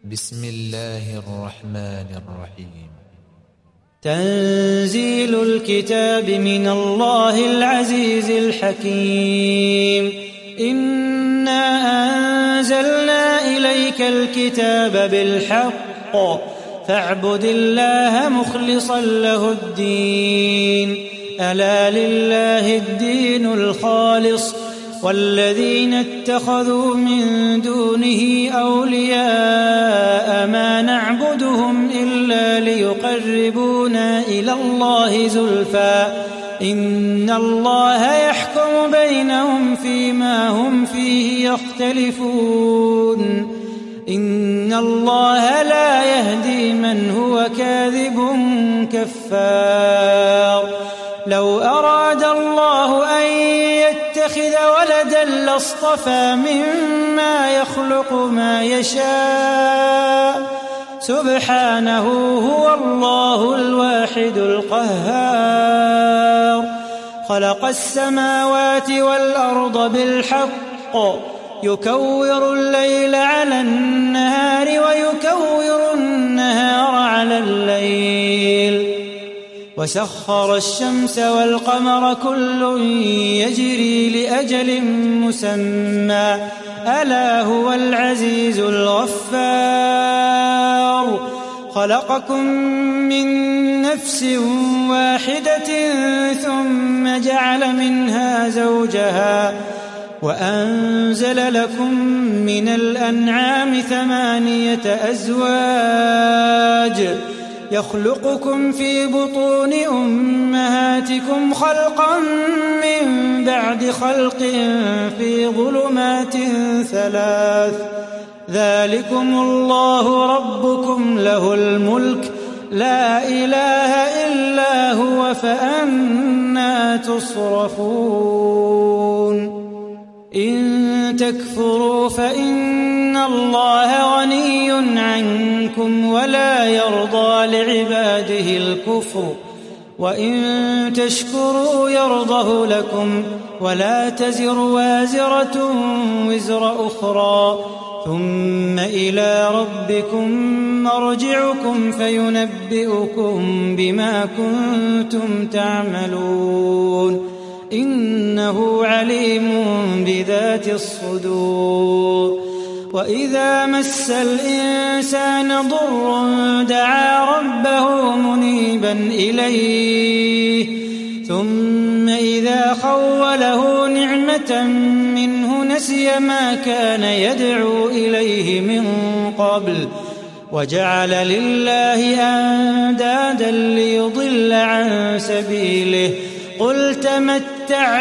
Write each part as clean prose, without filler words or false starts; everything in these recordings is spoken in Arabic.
بسم الله الرحمن الرحيم. تنزيل الكتاب من الله العزيز الحكيم. إنا أنزلنا إليك الكتاب بالحق فاعبد الله مخلصا له الدين. ألا لله الدين الخالص والذين اتخذوا من دونه أولياء ما نعبدهم إلا ليقربونا إلى الله زلفى إن الله يحكم بينهم فيما هم فيه يختلفون. إن الله لا يهدي من هو كاذب كفار. لو أراد الله أن يتخذ ولدا لاصطفى مما يخلق ما يشاء سبحانه هو الله الواحد القهار. خلق السماوات والأرض بالحق يكور الليل على النهار ويكور النهار على الليل وسخر الشمس والقمر كل يجري لأجل مسمى ألا هو العزيز الغفار. خلقكم من نفس واحدة ثم جعل منها زوجها وأنزل لكم من الأنعام 8 أزواج يخلقكم في بطون أمهاتكم خلقا من بعد خلق في ظلمات 3 ذلكم الله ربكم له الملك لا إله إلا هو فأنى تصرفون. إن تكفروا فإن الله غني عنكم ولا يرضى لعباده الكفر وإن تشكروا يرضه لكم ولا تزر وازرة وزر أخرى ثم إلى ربكم مرجعكم فينبئكم بما كنتم تعملون إنه عليم بذات الصدور. وإذا مس الإنسان ضر دعا ربه منيبا إليه ثم إذا خوله نعمة منه نسي ما كان يدعو إليه من قبل وجعل لله أندادا ليضل عن سبيله. قل تمتع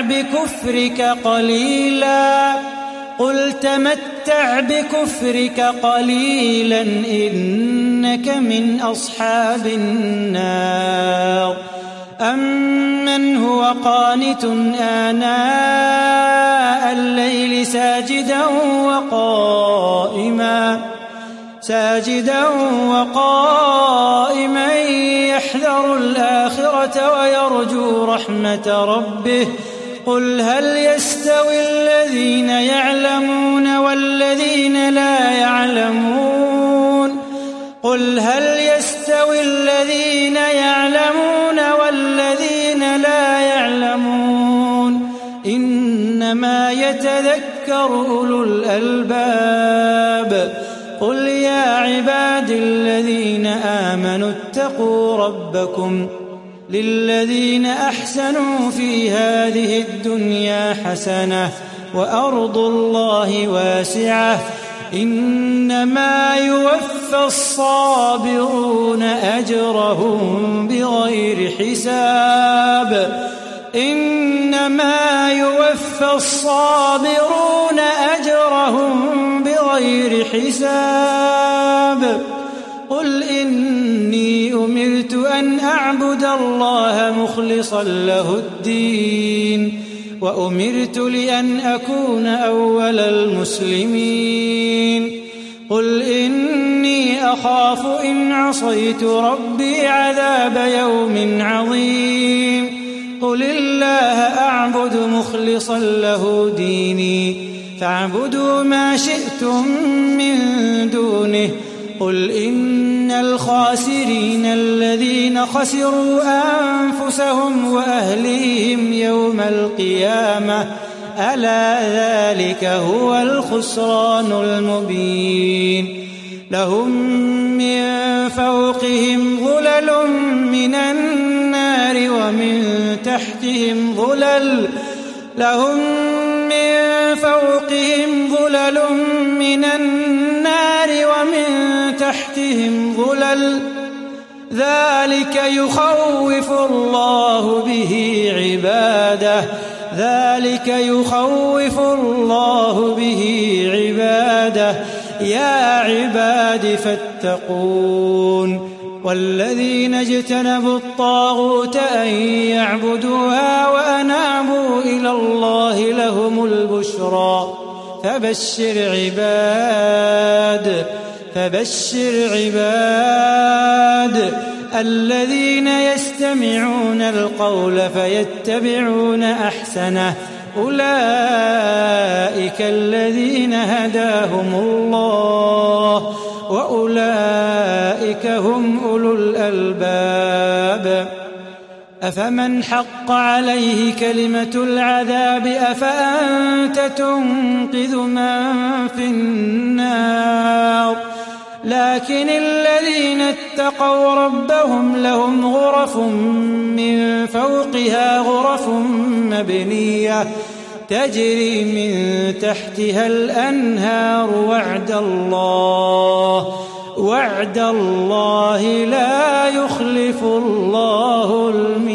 بكفرك قليلا إنك من أصحاب النار. أمن هو قانت آناء الليل ساجدا وقائما يحذر الآخرة ويرجو رحمة ربه. قل هل يستوي الذين يعلمون والذين لا يعلمون إنما يتذكر أولو الألباب. قل يا عباد الذين آمنوا اتقوا ربكم للذين أحسنوا في هذه الدنيا حسنة وأرض الله واسعة إنما يوفى الصابرون أجرهم بغير حساب. قل إني أمرت أن أعبد الله مخلصا له الدين وأمرت لأن أكون أول المسلمين. قل إني أخاف إن عصيت ربي عذاب يوم عظيم. قل الله أعبد مخلصا له ديني فاعبدوا ما شئتم من دونه قل إن الخاسرين الذين خسروا أنفسهم وأهليهم يوم القيامة ألا ذلك هو الخسران المبين لهم من فوقهم ظلل من النار ومن تحتهم ظلل لهم من فوقهم ظلل من النار ومن تحتهم ظلل ذلك يخوف الله به عباده يا عباد فاتقون والذين اجتنبوا الطاغوت أن يعبدوها وأنابوا إلى الله لهم البشرى فبشر عباد الذين يستمعون القول فيتبعون أحسنه أولئك الذين هداهم الله وأولئك هم أولو الألباب أفمن حق عليه كلمة العذاب أفأنت تنقذ من في النار لكن الذين اتقوا ربهم لهم غرف من فوقها غرف مبنية تجري من تحتها الأنهار وعد الله لا يخلف الله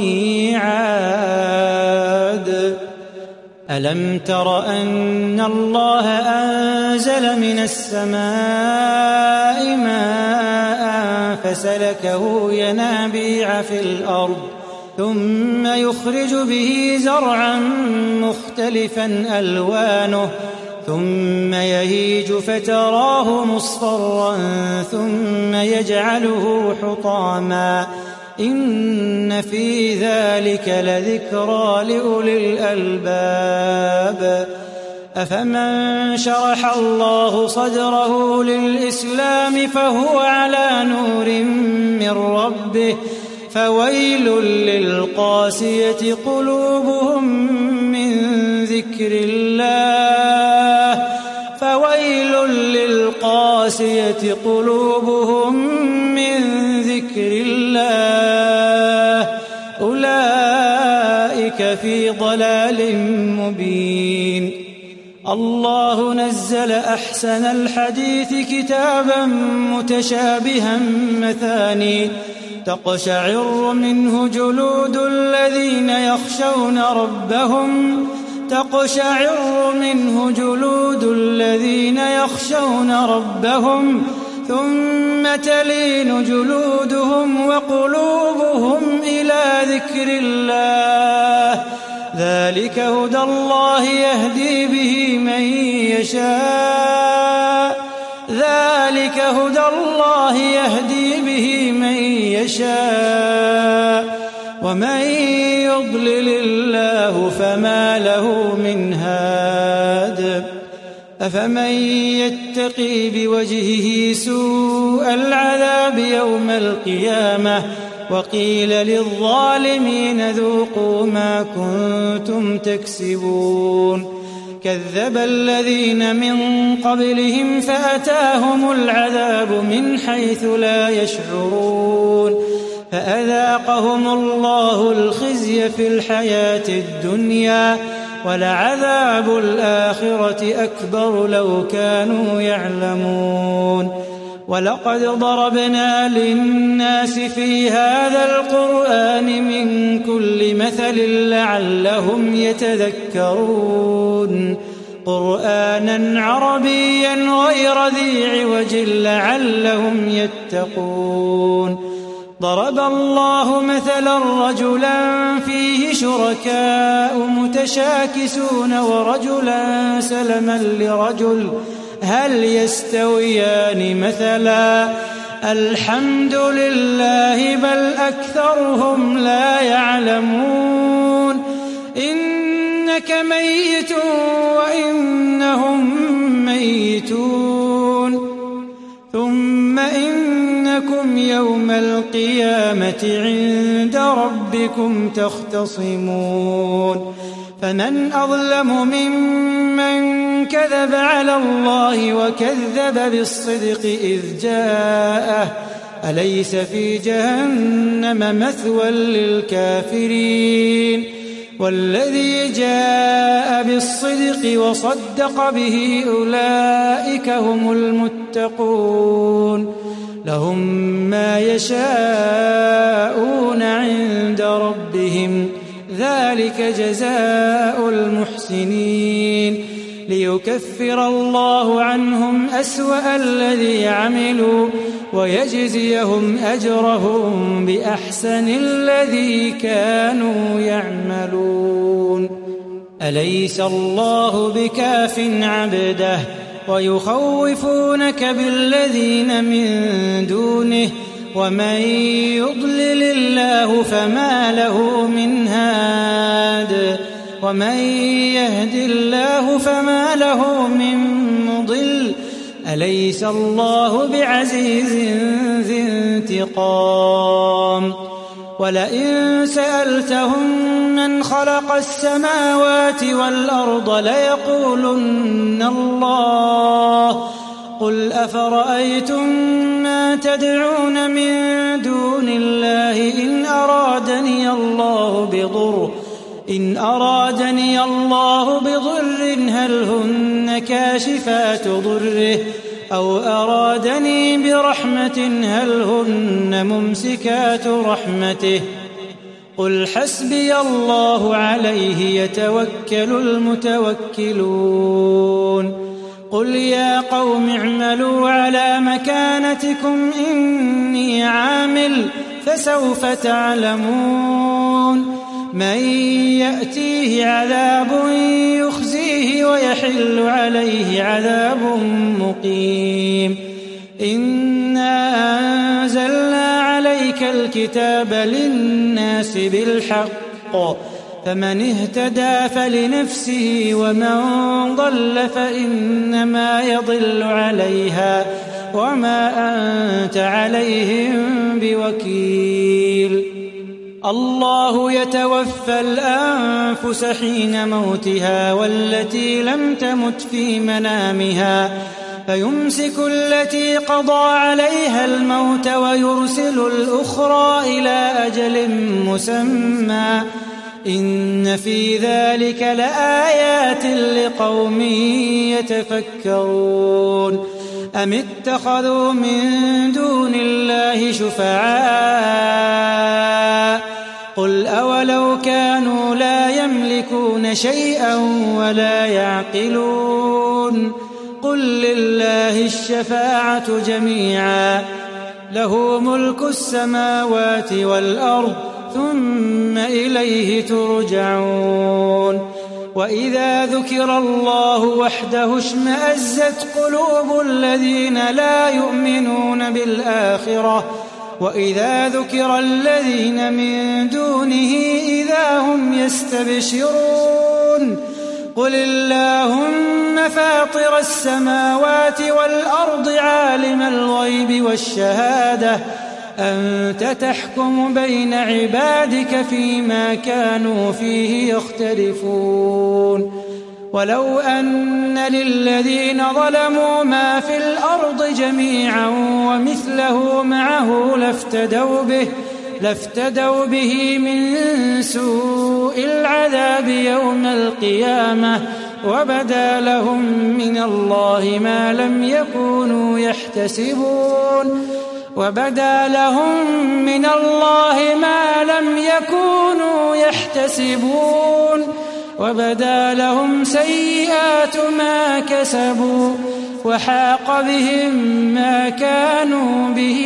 الميعاد ألم تر أن الله أنزل من السماء ماء فسلكه ينابيع في الأرض ثم يخرج به زرعا مختلفا ألوانه ثم يهيج فتراه مصفرا ثم يجعله حطاما إن في ذلك لذكرى لأولي الألباب أفمن شرح الله صدره للإسلام فهو على نور من ربه فويل للقاسية قلوبهم من ذكر الله أولئك في ضلال مبين الله نزل أحسن الحديث كتابا متشابها مثاني تقشعر منه جلود الذين يخشون ربهم ثم تلين جلودهم وقلوبهم إلى ذكر الله ذلك هدى الله يهدي به من يشاء ومن يضلل الله فما له من هاد أفمن يتقي بوجهه سوء العذاب يوم القيامة وقيل للظالمين ذوقوا ما كنتم تكسبون كذب الذين من قبلهم فأتاهم العذاب من حيث لا يشعرون فأذاقهم الله الخزي في الحياة الدنيا ولعذاب الآخرة أكبر لو كانوا يعلمون ولقد ضربنا للناس في هذا القرآن من كل مثل لعلهم يتذكرون قرآنا عربيا غير ذي عوج لعلهم يتقون ضرب الله مثلا رجلا فيه شركاء متشاكسون ورجلا سلما لرجل هل يستويان مثلا الحمد لله بل أكثرهم لا يعلمون إنك ميت وإنهم ميتون ثم إنكم يوم القيامة عند ربكم تختصمون فمن أظلم ممن كذب على الله وكذب بالصدق إذ جاءه أليس في جهنم مثوى للكافرين والذي جاء بالصدق وصدق به أولئك هم المتقون لهم ما يشاءون عند ربهم ذلك جزاء المحسنين ليكفر الله عنهم أسوأ الذي عملوا ويجزيهم أجرهم بأحسن الذي كانوا يعملون أليس الله بكاف عبده ويخوفونك بالذين من دونه ومن يضلل الله فما له من هاد ومن يهد الله فما له من مضل أليس الله بعزيز ذي انتقام ولئن سألتهم من خلق السماوات والأرض ليقولن الله قل أفرأيتم ما تدعون من دون الله إن أرادني الله بضر هل هن كاشفات ضره أو أرادني برحمة هل هن ممسكات رحمته قل حسبي الله عليه يتوكل المتوكلون قل يا قوم اعملوا على مكانتكم إني عامل فسوف تعلمون من يأتيه عذاب يخزيه ويحل عليه عذاب مقيم إنا أنزلنا عليك الكتاب للناس بالحق فمن اهتدى فلنفسه ومن ضل فإنما يضل عليها وما أنت عليهم بوكيل الله يتوفى الأنفس حين موتها والتي لم تمت في منامها فيمسك التي قضى عليها الموت ويرسل الأخرى إلى أجل مسمى إن في ذلك لآيات لقوم يتفكرون أم اتخذوا من دون الله شفعاء قل أولو كانوا لا يملكون شيئا ولا يعقلون قل لله الشفاعة جميعا له ملك السماوات والأرض ثم إليه ترجعون وإذا ذكر الله وحده اشمأزت قلوب الذين لا يؤمنون بالآخرة وإذا ذكر الذين من دونه إذا هم يستبشرون قل اللهم فاطر السماوات والأرض عالم الغيب والشهادة أنت تحكم بين عبادك فيما كانوا فيه يختلفون ولو أن للذين ظلموا ما في الأرض جميعا ومثله معه لافتدوا به من سوء العذاب يوم القيامة وبدا لهم من الله ما لم يكونوا يحتسبون وبدا لهم سيئات ما كسبوا وحاق بهم ما كانوا به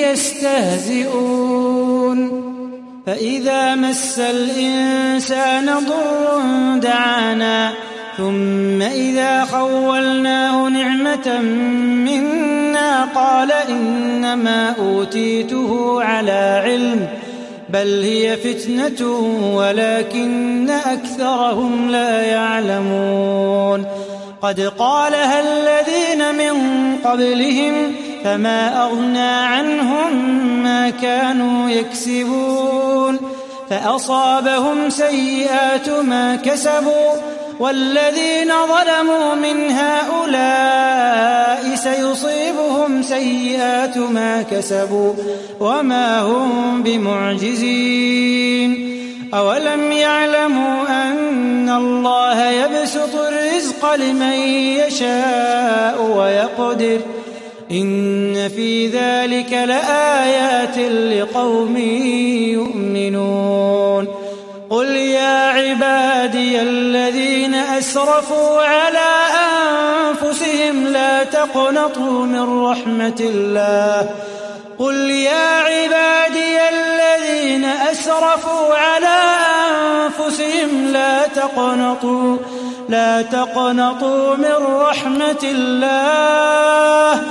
يستهزئون فإذا مس الإنسان ضر دعانا ثم إذا خولناه نعمة منا قال إنما أوتيته على علم بل هي فتنة ولكن أكثرهم لا يعلمون قد قالها الذين من قبلهم فما أغنى عنهم ما كانوا يكسبون فأصابهم سيئات ما كسبوا والذين ظلموا من هؤلاء سيصيبهم سيئات ما كسبوا وما هم بمعجزين أولم يعلموا أن الله يبسط الرزق لمن يشاء ويقدر إن في ذلك لآيات لقوم يؤمنون قل يا عبادي الذين أسرفوا على أنفسهم لا تقنطوا من رحمة الله قل يا عبادي الذين أسرفوا على أنفسهم لا تقنطوا من رحمة الله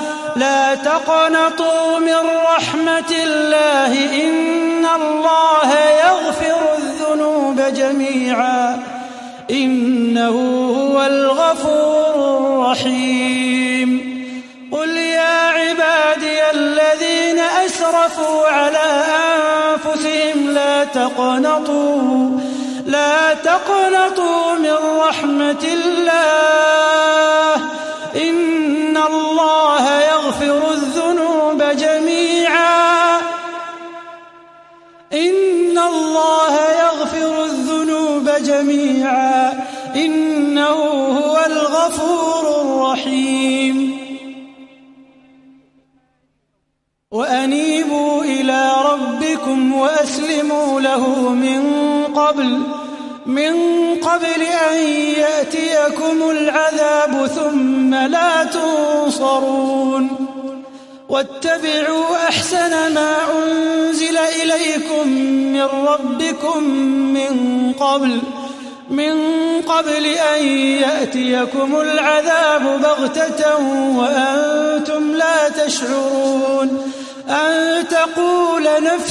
إن الله يغفر الذنوب جميعا إنه هو الغفور الرحيم قل يا عبادي الذين أسرفوا على أنفسهم لا تقنطوا من رحمة الله إن الله يغفر الذنوب جميعا إنه هو الغفور الرحيم وأنيبوا إلى ربكم وأسلموا له من قبل أن يأتيكم العذاب ثم لا تنصرون واتبعوا أحسن ما أنزل إليكم من ربكم من قبل أن يأتيكم العذاب بغتة وأنتم لا تشعرون أن تقول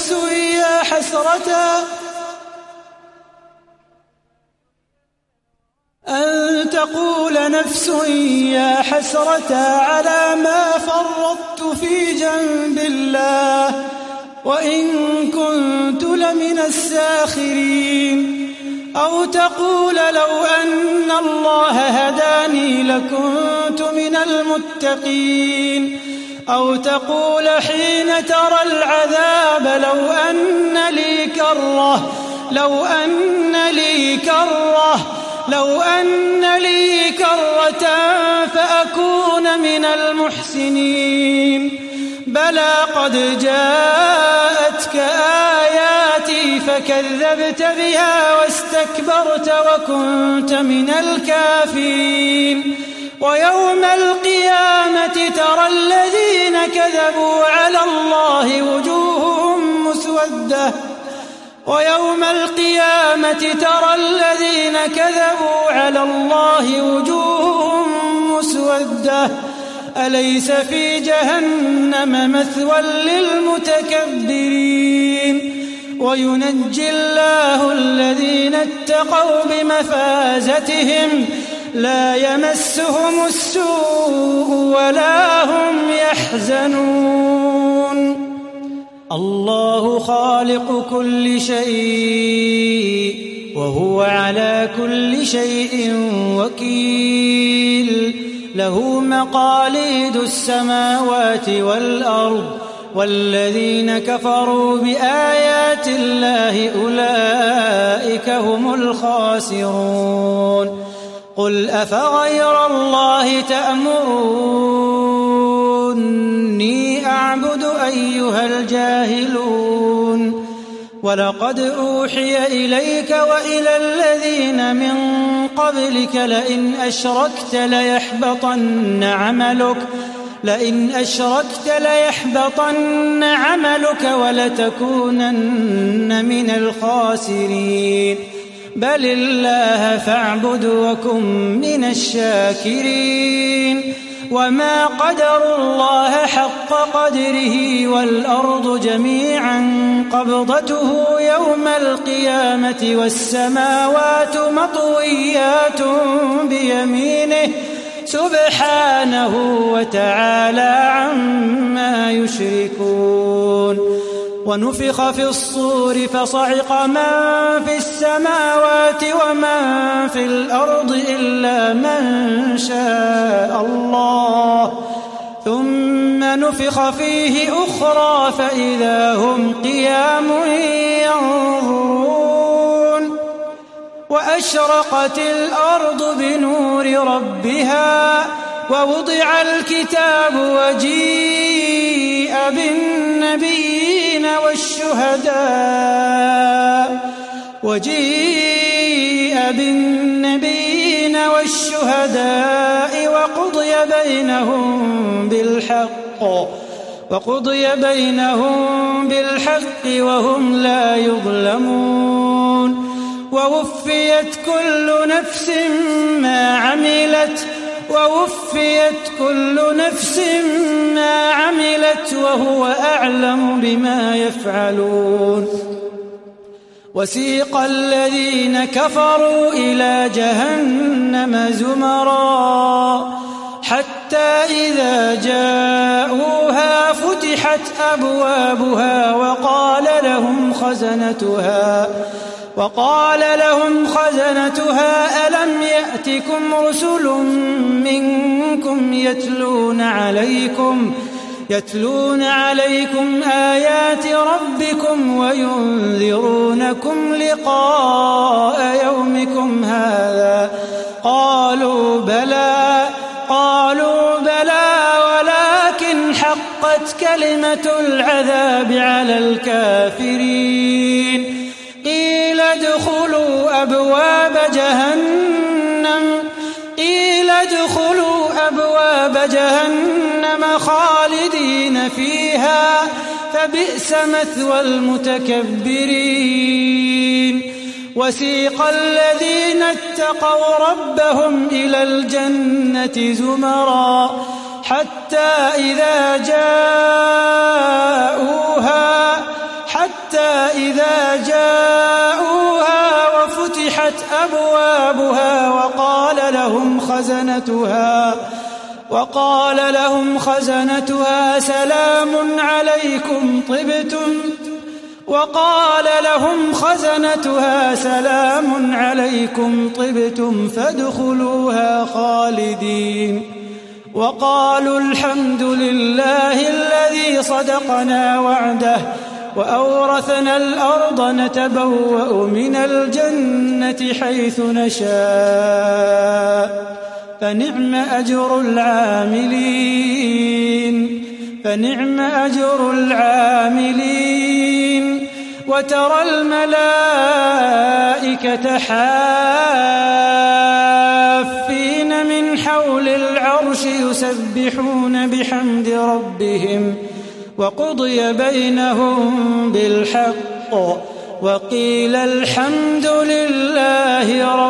نفس يا حسرة على ما فرطت في جنب الله وإن كنت لمن الساخرين أو تقول لو أن الله هداني لكنت من المتقين أو تقول حين ترى العذاب لو أن لي كرة فأكون من المحسنين بلى قد جاءتك آياتي فكذبت بها واستكبرت وكنت من الكافرين ويوم القيامة ترى الذين كذبوا على الله وجوههم مسودة أليس في جهنم مثوى للمتكبرين وينجي الله الذين اتقوا بمفازتهم لا يمسهم السوء ولا هم يحزنون الله خالق كل شيء وهو على كل شيء وكيل له مقاليد السماوات والأرض والذين كفروا بآيات الله أولئك هم الخاسرون قل أفغير الله تأمروني أعبد أيها الجاهلون ولقد أوحي إليك وإلى الذين من قبلك لئن أشركت ليحبطن عملك ولتكونن من الخاسرين بل الله فاعبد وكن من الشاكرين وما قدروا الله حق قدره والأرض جميعا قبضته يوم القيامة والسماوات مطويات بيمينه سبحانه وتعالى عما يشركون. ونفخ في الصور فصعق من في السماوات ومن في الأرض إلا من شاء الله، ثم نفخ فيه أخرى فإذا هم قيام ينظرون. وأشرقت الأرض بنور ربها ووضع الكتاب وجيء بالنبيين والشهداء وقضي بينهم بالحق وهم لا يظلمون. ووفيت كل نفس ما عملت وهو أعلم بما يفعلون. وسيق الذين كفروا إلى جهنم زمرا حتى إذا جاءوها فتحت أبوابها وقال لهم خزنتها ألم يأتكم رسل منكم يتلون عليكم آيات ربكم وينذرونكم لقاء يومكم هذا؟ قالوا بلى ولكن حقت كلمة العذاب على الكافرين. قيل ادخلوا أبواب جهنم خالدين فيها فبئس مثوى المتكبرين. وسيق الذين اتقوا ربهم إلى الجنة زمرا حتى إذا جاءوها وفتحت أبوابها وقال لهم خزنتها سلام عليكم طبتم فادخلوها خالدين. وقالوا الحمد لله الذي صدقنا وعده وأورثنا الأرض نتبوأ من الجنة حيث نشاء فنعم أجر العاملين. وترى الملائكة حافين من حول العرش يسبحون بحمد ربهم وقضي بينهم بالحق وقيل الحمد لله